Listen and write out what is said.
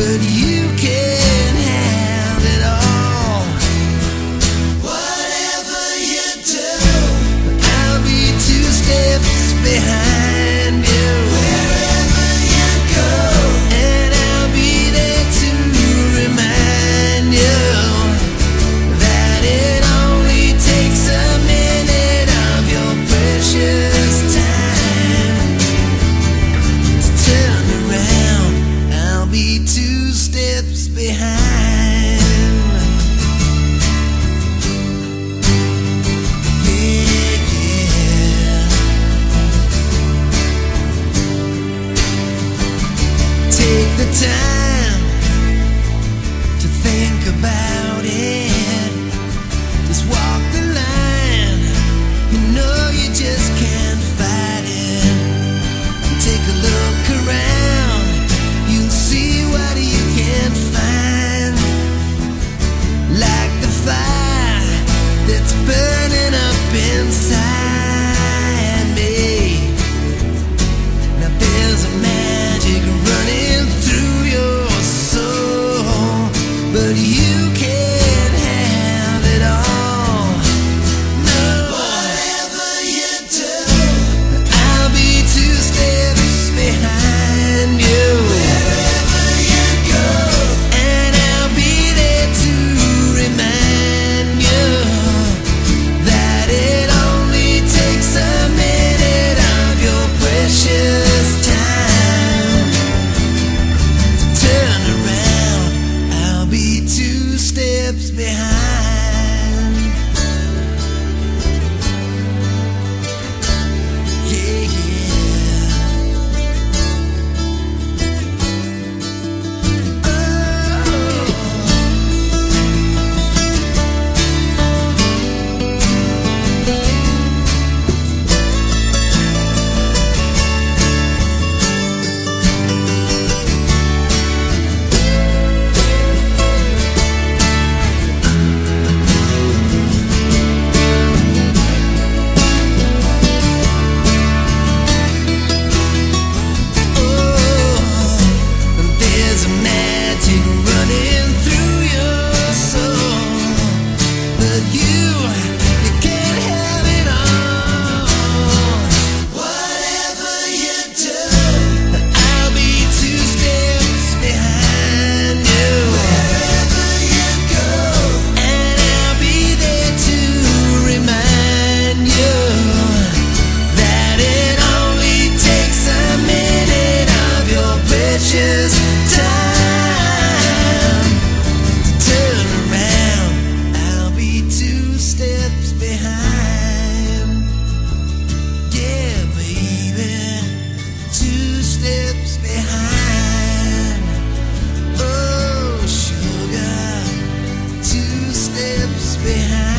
but you can have it all. Whatever you do, I'll be 2 steps behind you. Wherever you go, and I'll be there to remind you that it only takes a minute of your precious time to turn around. I'll be 2 steps behind. Yeah, yeah. Take the time to think about it. Just walk the line. You know you just can't fight it. Take a look around. You'll see what you can't find. Like the fire that's burning up inside me. Now there's a magic running through your soul, but you can't have it all. No. Whatever you do, I'll be 2 steps behind you. Wherever you go, and I'll be there to remind you that it only takes a minute of your precious time to turn around. I'll be 2 steps behind. Yeah, yeah. There's a magic running through your soul, but you can't have it all. Whatever you do, I'll be 2 steps behind you. Wherever you go, and I'll be there to remind you that it only takes a minute of your precious time to turn around. I'll be 2 steps behind. Yeah, baby, 2 steps behind. Oh, sugar, 2 steps behind.